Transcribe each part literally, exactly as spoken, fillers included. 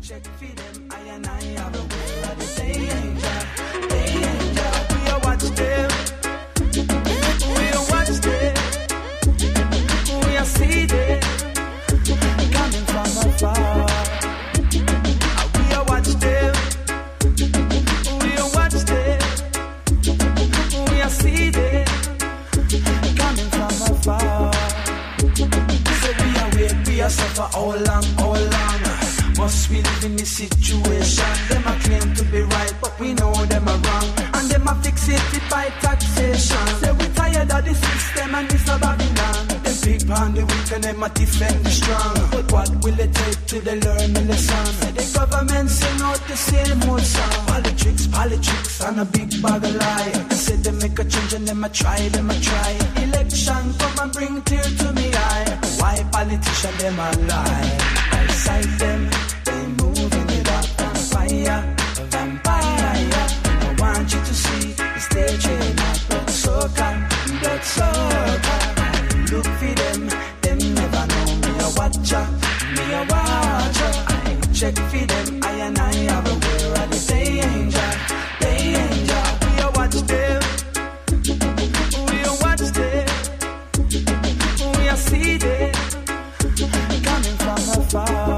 check for them. I and I have a way of the day angel, day angel. We a watch them, we a watch them, we a see them coming from afar. We a watch them, we a watch them, we a see them coming from afar. So we a wait, we a suffer all long, all long. Must we live in this situation? Them a claim to be right, but we know them are wrong. And them a fixated by taxation. Say we tired of the system and this a Babylon. Them big on the weak and them a defend the strong. But what will it take till they learn the lesson? Say the government sing out the same old song. Politics, politics, and a big bag of lie. They say they make a change and them a try, them a try. Election come and bring tear to me eye. Why politicians them a lie? I cite them. They moving it up, vampire, vampire. I want you to see the stage in my blood soaker, blood soaker. Look for them, them never know me a watcher, me a watcher. I check for them, I and I have a way of the day angel, day angel. We a watch them, we a watch them, we a see them coming from afar.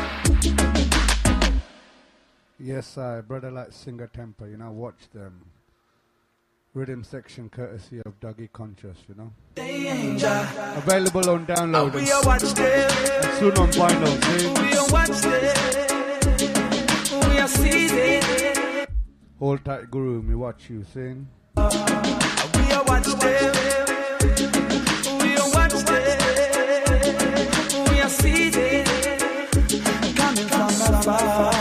Yes, I, brother like Singer Temper, you know, watch them. Rhythm section courtesy of Dougie Conscious, you know. Available on download and, and soon on vinyl, see? Hold tight, Guru, me watch you sing. We are watch them. We are watch them. We are see them coming from afar.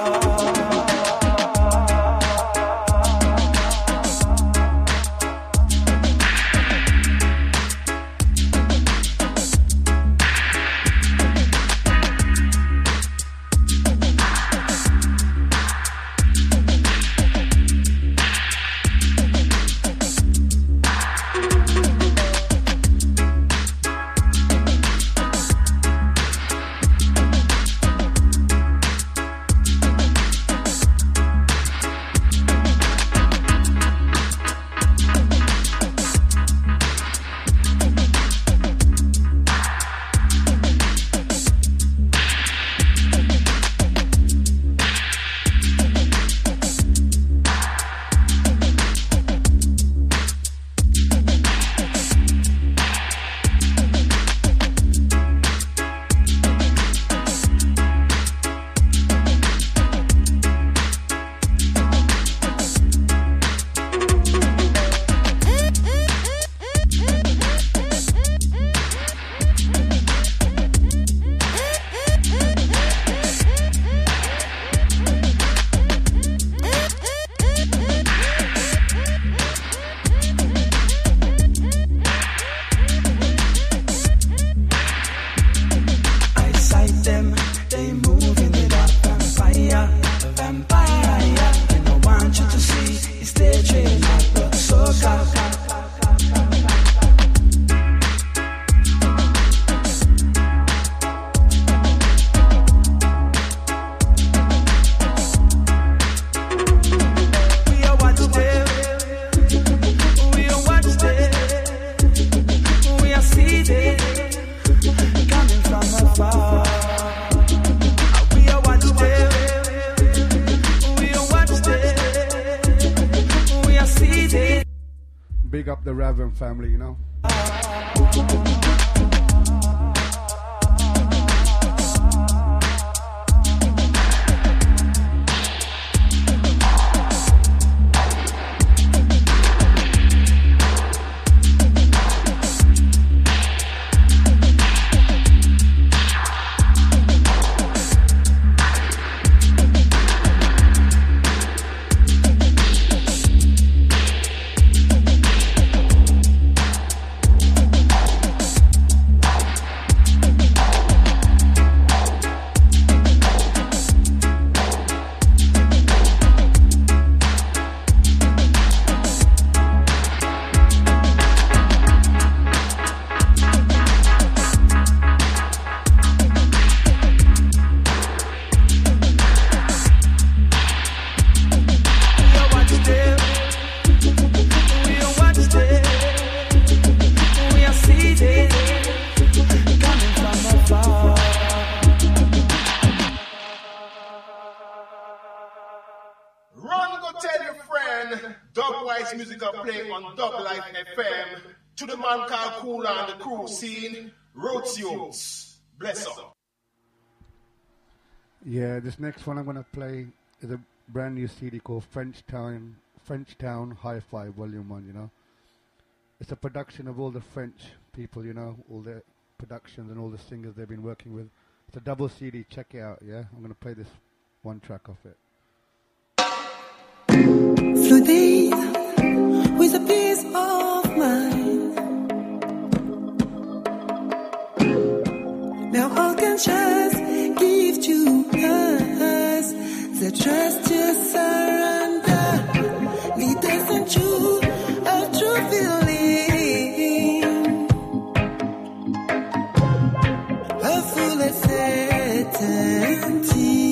Big up the Raven family, you know. nice music I play on Dub Life F M. To the man called Cooler and the crew scene, Rotios. Bless up. Yeah, this next one I'm going to play is a brand new C D called Frenchtown, Frenchtown Hi-Fi Volume one, you know. It's a production of all the French people, you know, all their productions and all the singers they've been working with. It's a double C D, check it out, yeah? I'm going to play this one track off it. Flooded with a peace of mind. Now all can just give to us the trust to surrender. Lead us into a true feeling, a full certainty.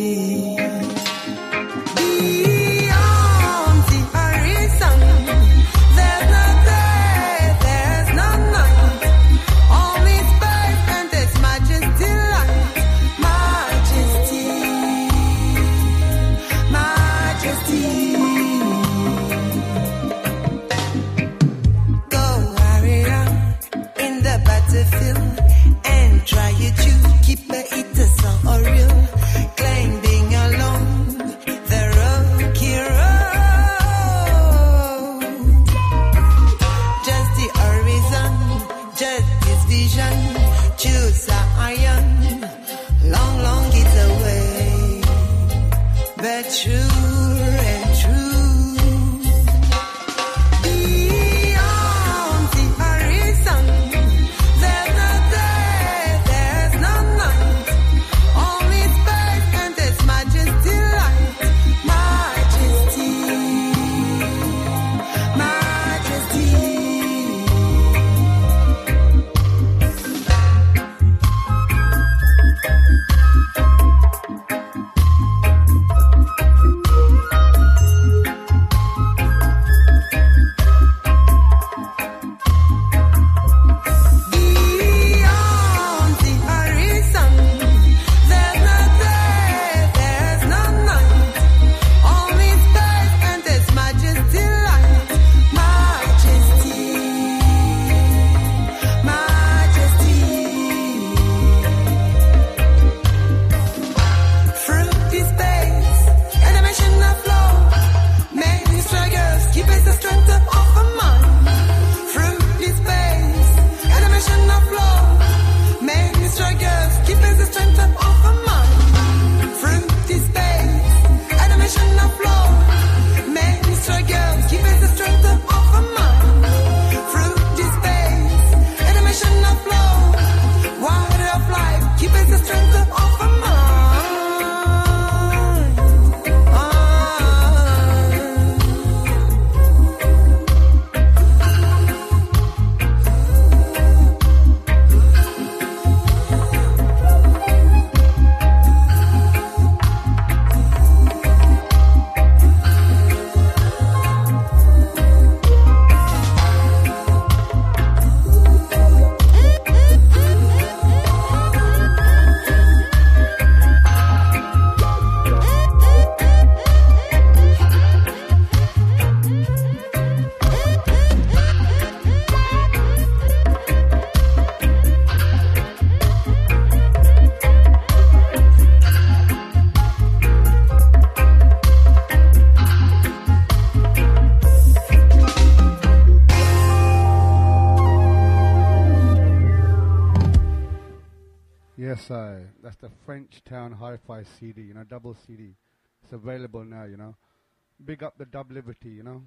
That's the Frenchtown Hi-Fi C D, you know, double C D. It's available now, you know. Big up the Dub Liberty, you know.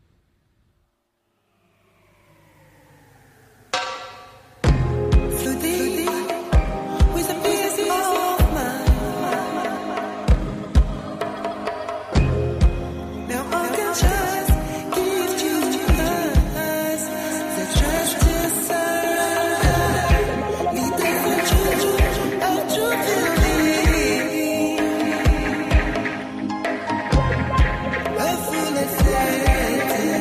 With a piece of mind. Now I can just give to us the trust to surrender. Lead us into a true feeling, a full certainty.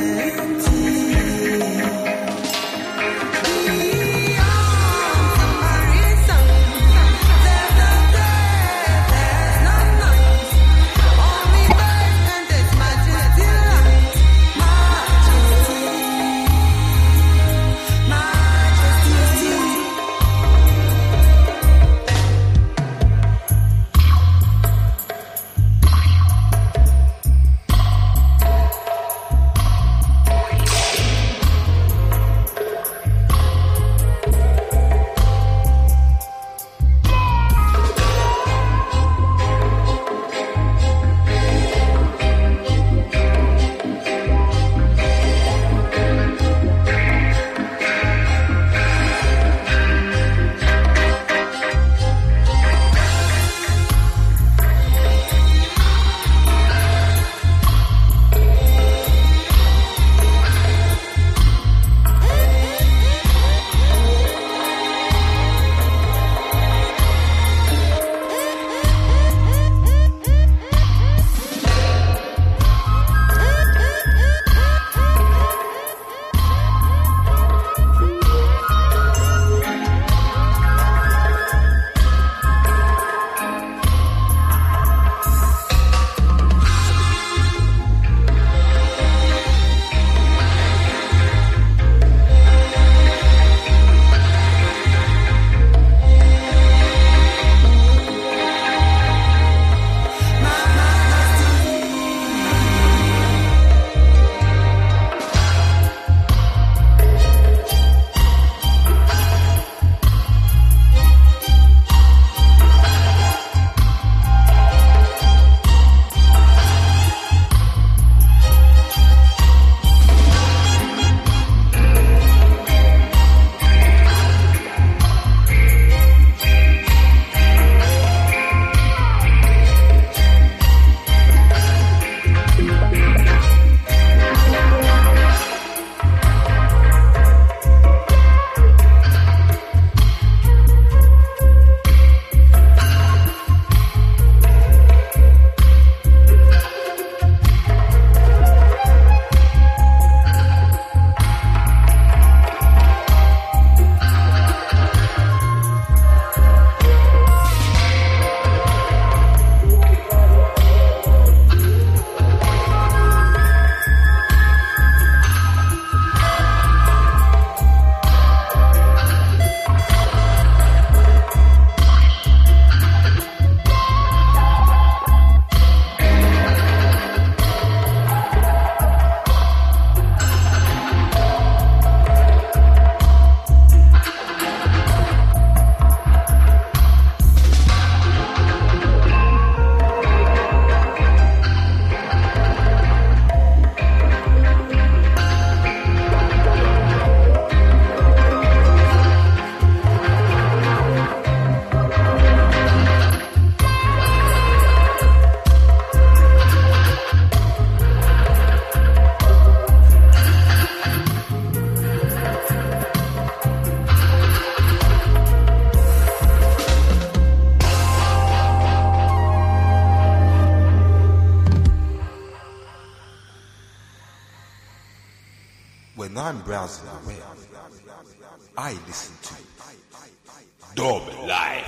browsing the web, I listen to Dub Life.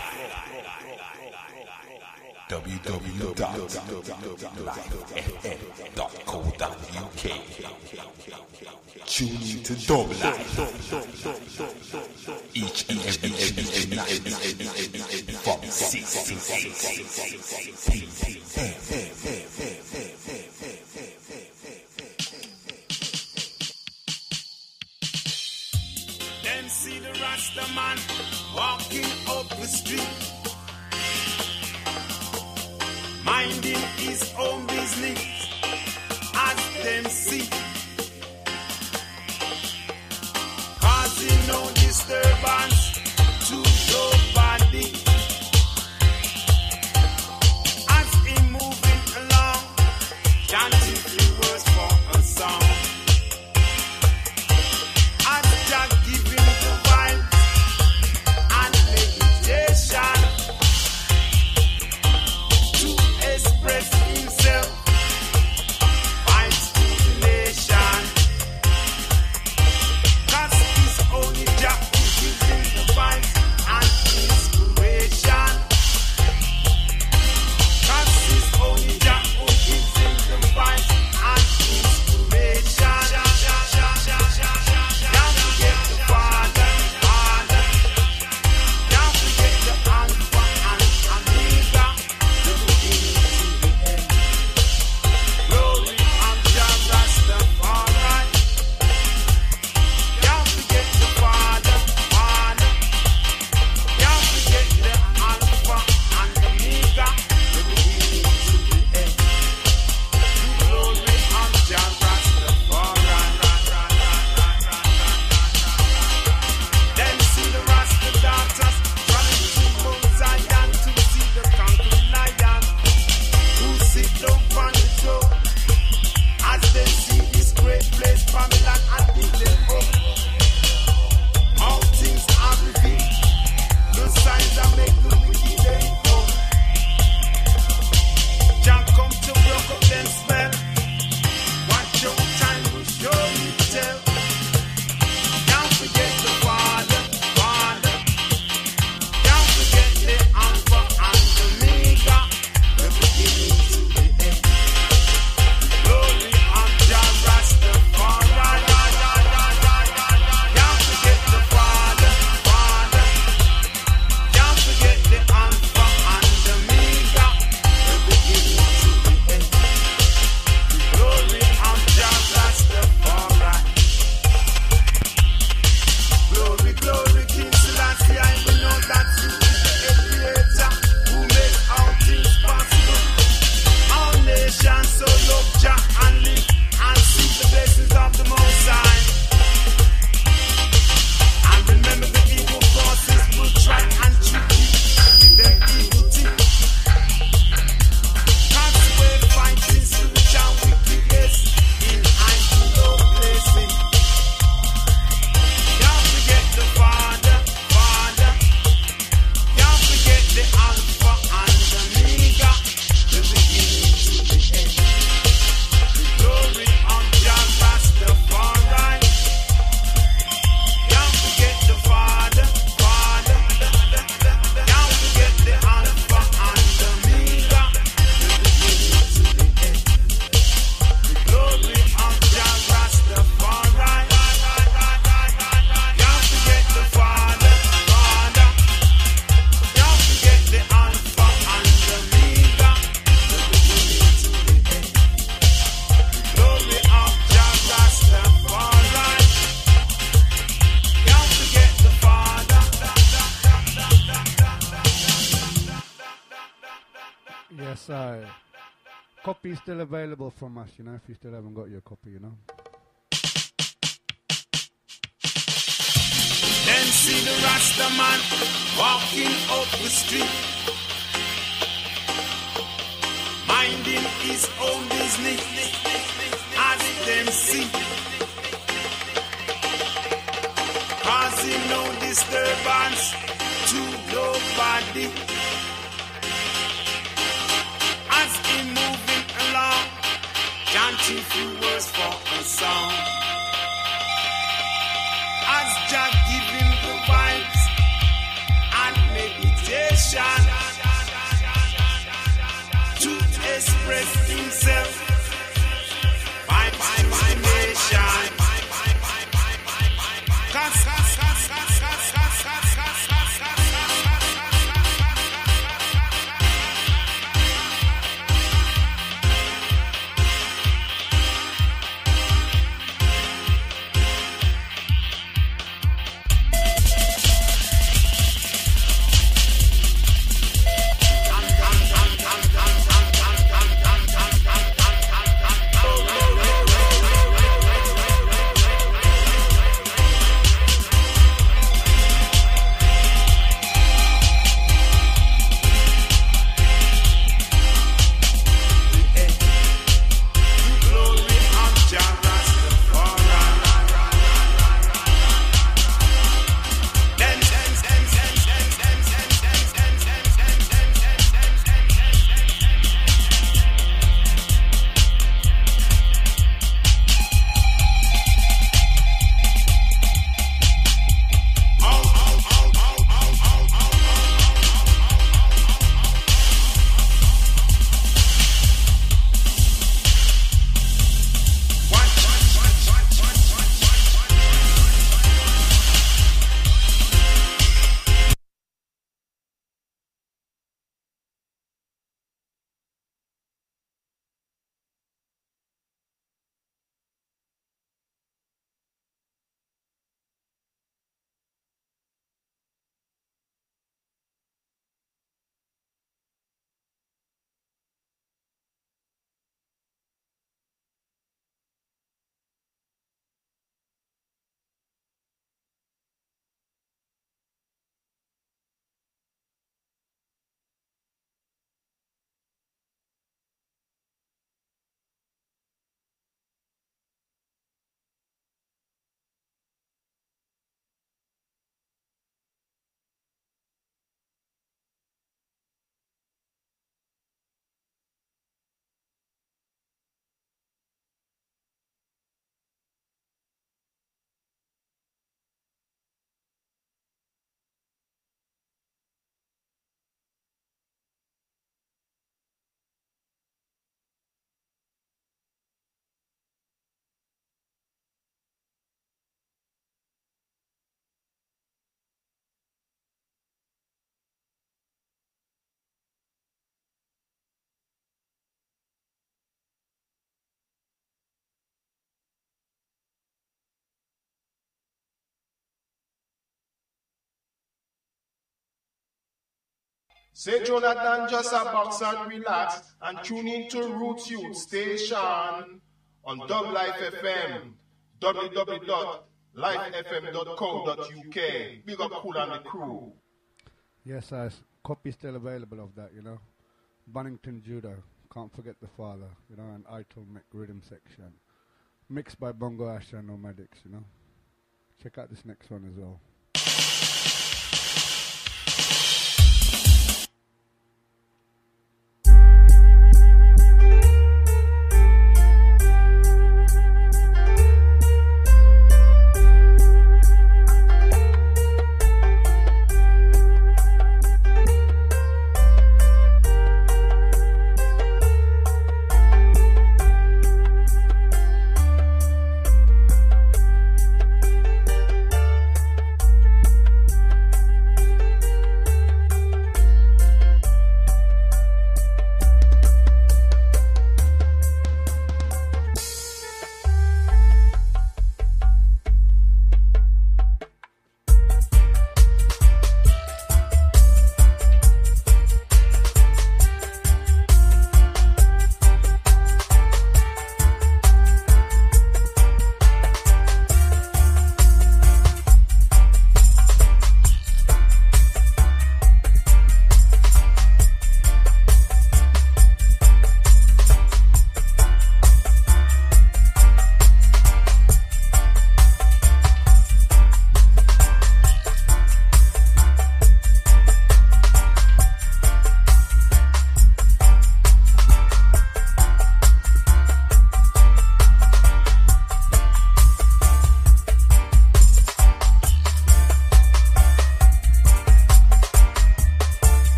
w w w dot life f m dot co dot u k. Tune in to Dub Life each and every, every night from six to eight p m. Then see the Rasta man walking up the street, minding his own business as them see, causing no disturbance to nobody. As he moving along, chanting few words for a song. As Jah give him the vibes and meditation to express himself, fights to the nation. 'Cause it's only Jah who gives him the vibes and inspiration. 'Cause it's only Jah who gives him the vibes and inspiration. Don't forget the Father, Father. Don't forget the Alpha and Omega, the beginning to the end. Glory of Jah Rastafari. Don't forget the Father, Father. Don't forget the Alpha and Omega, the beginning to the end. Glory of Jah Rastafari. Then see the Rasta daughters running to Mount Zion to see the conquering lion who sit down on the throne. As they see this great place, Babylon, and build them up. All things are revealed. The signs that make the wicked they come. Jah come to broke up them spell. Watch your time will show you tell. Don't forget the Father, Father. Don't forget the Alpha and Omega, the beginning to the end. Glory of Jah Rastafari. Don't forget the Father, Father. Don't forget the Alpha and Omega, the beginning to the end. Glory of Jah Rastafari. Glory, glory, King Selassie, I will know that you is the creator who made all things possible. All nations so love Jah and live and see the blessings of the Most High. And remember the evil forces will try and trick you with them evil things. God's way fighting spiritual wickedness in high and low places. Don't forget the Father, Father. Don't forget the Alpha and Omega, the beginning to the end. The glory of Jah Rastafari. Don't forget the Father, Father. Don't forget the Alpha and Omega, the beginning to the end. The glory of Jah Rastafari. Don't forget the Father, Father. Don't forget the Alpha and Omega, the beginning to the end. The glory of Jah Rastafari. Don't forget the Father. Yes, I. Copy is still available from us, you know, if you still haven't got your copy, you know. Then see the Rasta man walking up the street, minding his own business as them see, causing no disturbance to nobody. As he moving along, chanting few words for a song. express himself by by by nation. Cause, cause, cause, cause, cause, cause, cause, cause, cause, cause. Say Jonathan just a box and relax and tune in to Roots Youth Station on Dub Life F M, w w w dot life f m dot co dot u k. Big up Cool and the crew. Yes, uh, copy still available of that, you know. Bunnington Judo, Can't Forget the Father, you know, and Idle Mick Rhythm Section. Mixed by Bongo Asher and Nomadics, you know. Check out this next one as well.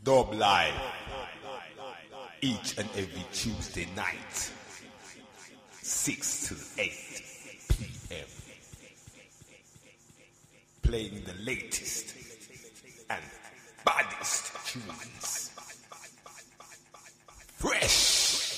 Dub Live each and every Tuesday night, six to eight p.m. Playing the latest and baddest tunes. Fresh.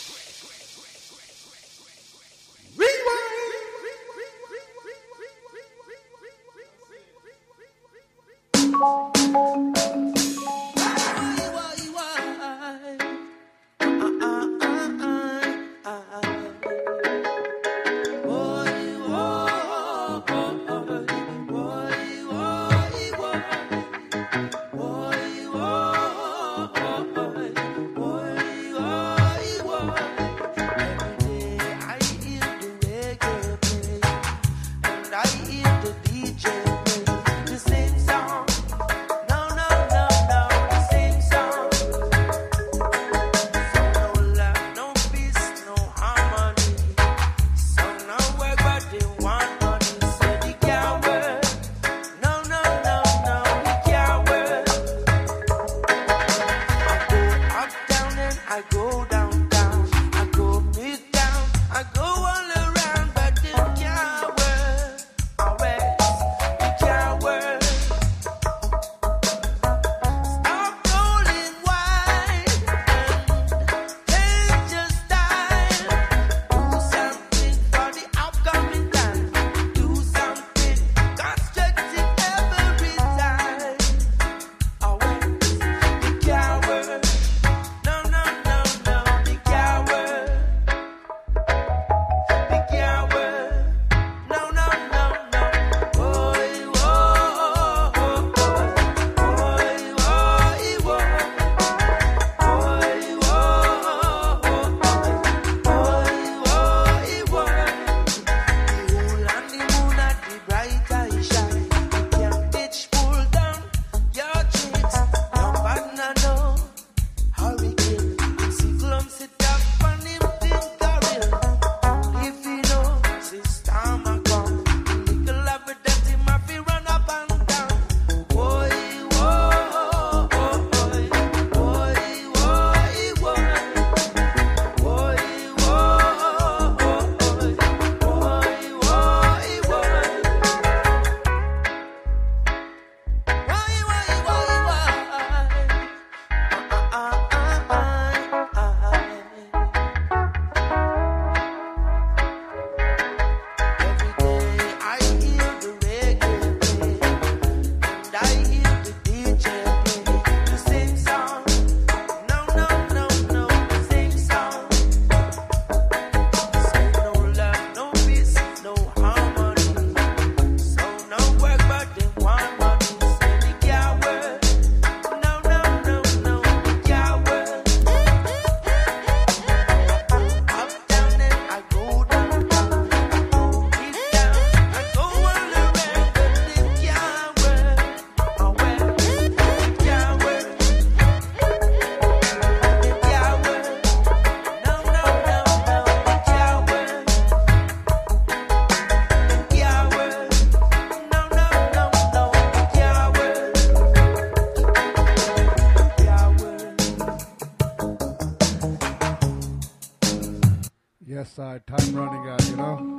Yes, uh, time running out, you know.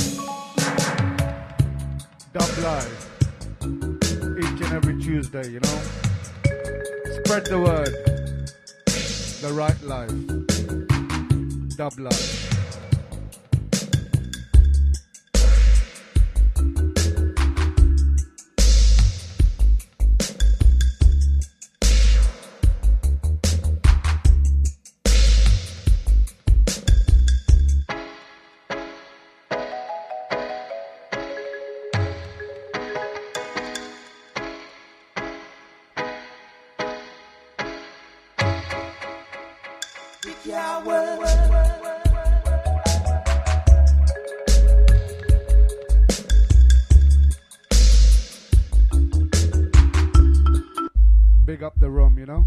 Dub Live each and every Tuesday, you know. Spread the word. The right life. Dub Live. Big up the room, you know.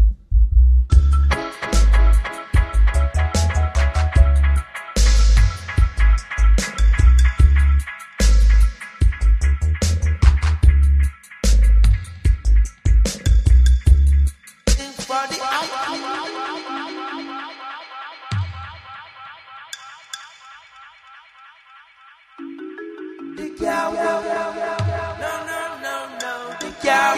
For the the cow. No, no, no, no, the cow.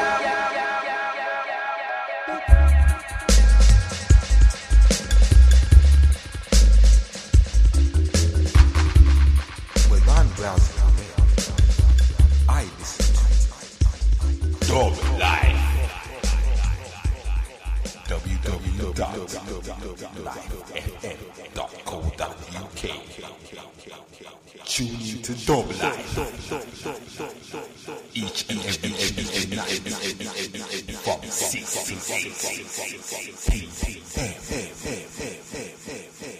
When I'm browsing the web, I listen to Dub Life. w w w dot life f m dot co dot u k. Tune in to Dub Life each and every, every, every night from six to eight p m.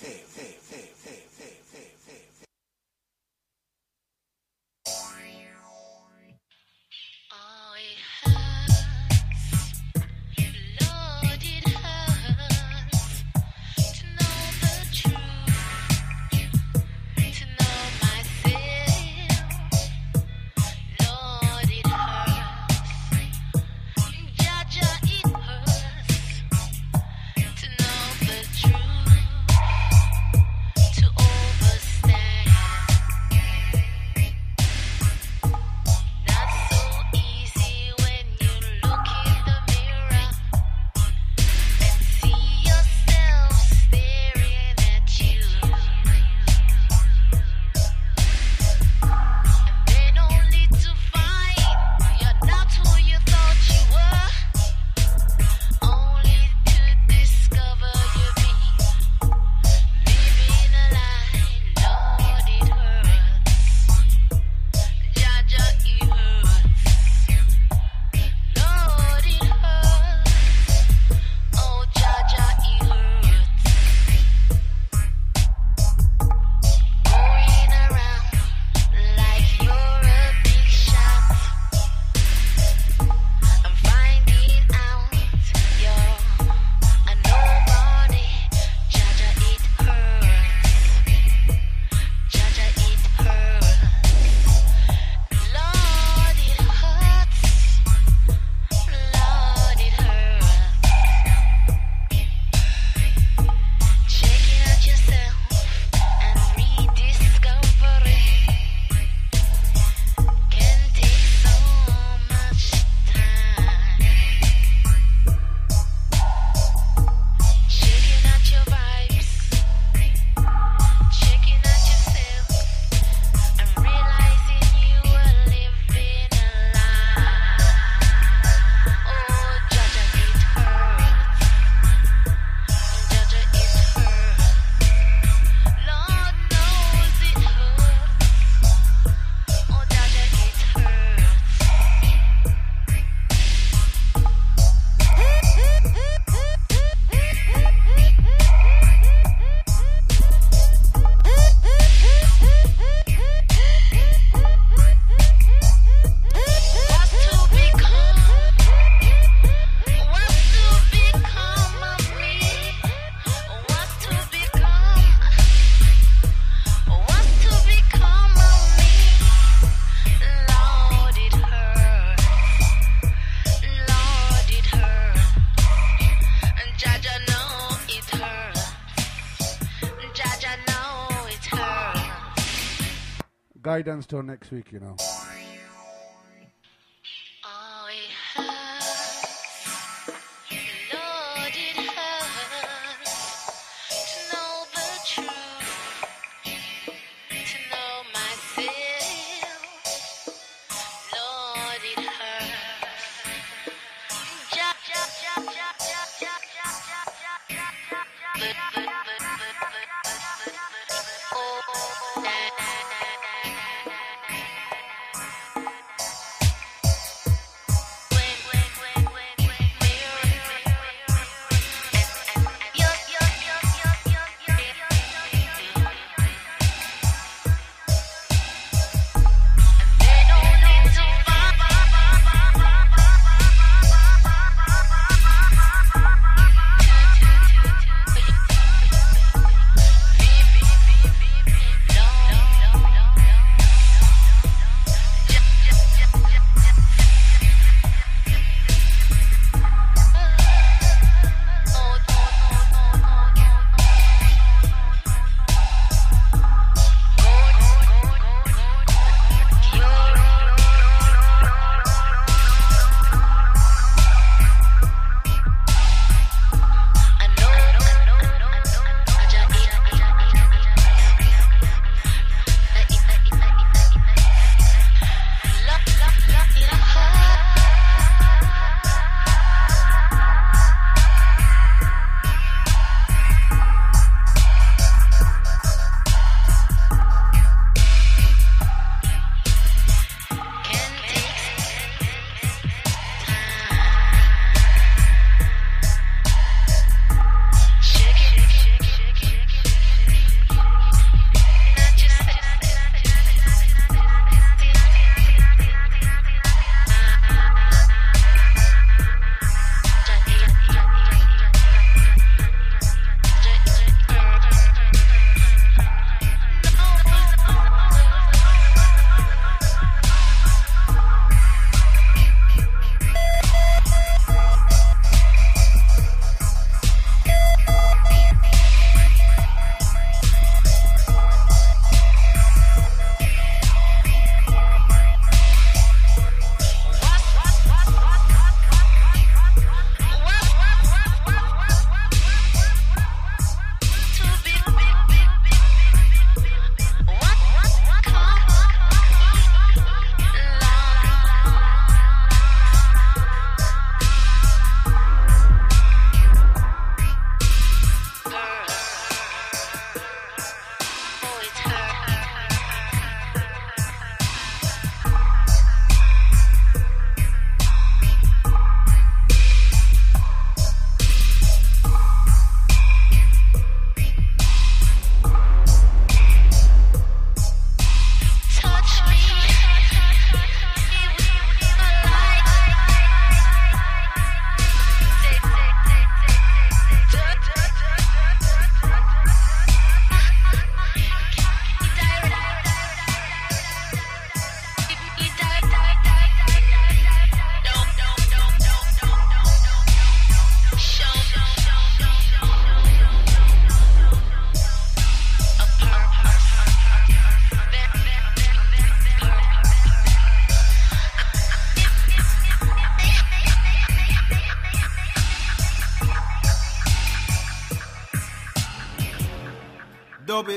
Guidance till next week, you know.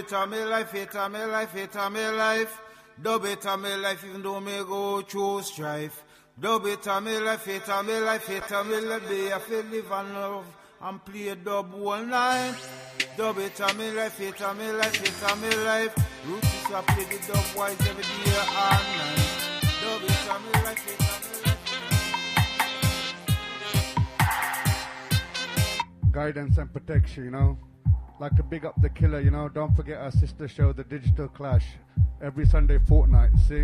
it a me life, it a me life, it a me life. Dub it a me life, even though me go through strife. Dub it a me life, it a me life, it a me life. Be a feel live and love and play dub all night. Dub it a me life, it a me life, it a me life. Roots is a play the dub wise every day and night. Dub it a me life, it a me life. Guidance and protection, you know. Like to big up the killer, you know. Don't forget our sister show, The Digital Clash, every Sunday fortnight, see?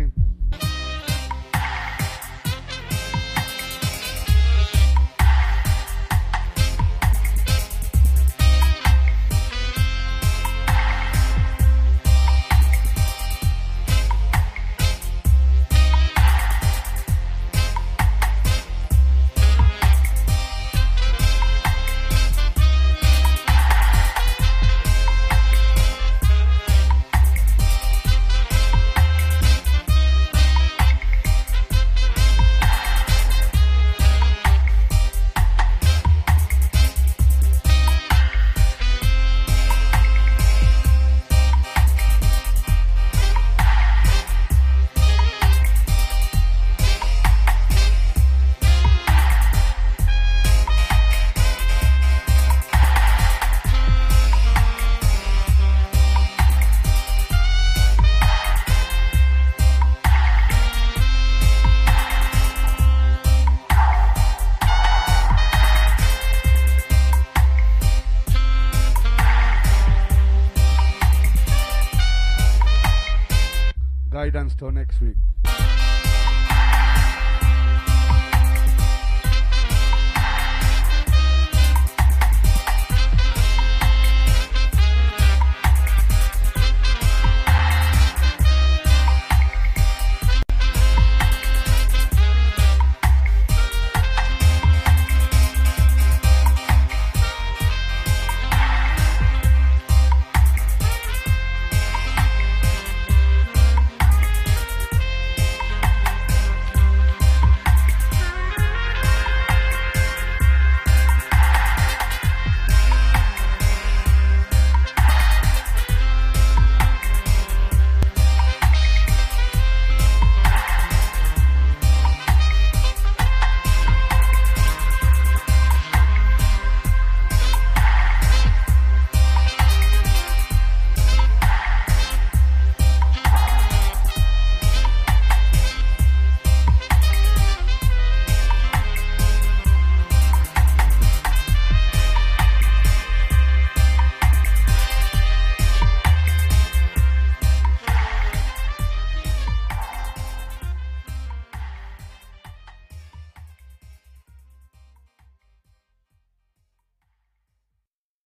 Guidance till next week.